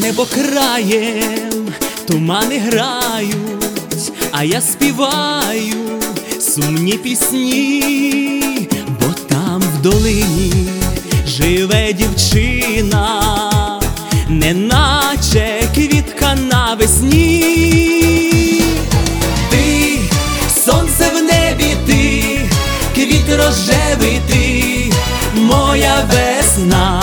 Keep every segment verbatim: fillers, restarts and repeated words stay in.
небо краєм, тумани грають, а я співаю сумні пісні, бо там в долині живе дівчина, неначе квітка навесні. Ти, сонце в небі, ти, квіт рожевий, ти, моя весна.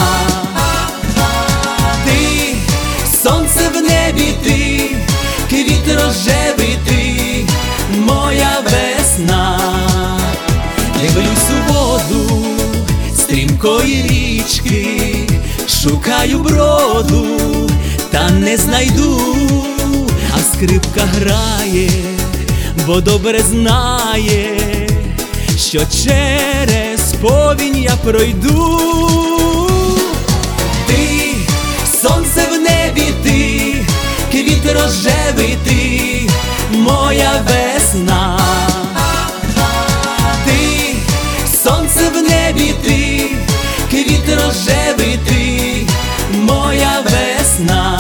Ти, сонце в небі, ти, квіт рожевий, ти, моя весна. Дивлюсь у воду стрімкої річки, шукаю броду, та не знайду, а скрипка грає, бо добре знає, що через повінь я пройду. Ти, сонце в небі, ти, квіт рожевий, ти, моя весна. Ти, сонце в небі, ти, квіт рожевий, ти, моя весна.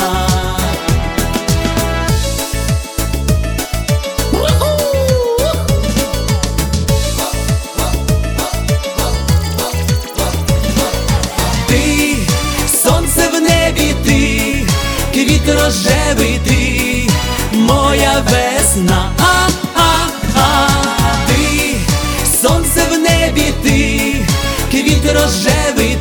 Ти, сонце в небі, ти, квіт рожевий, ти, моя весна. А-а-а. Ти, сонце в небі, ти, квіт рожевий,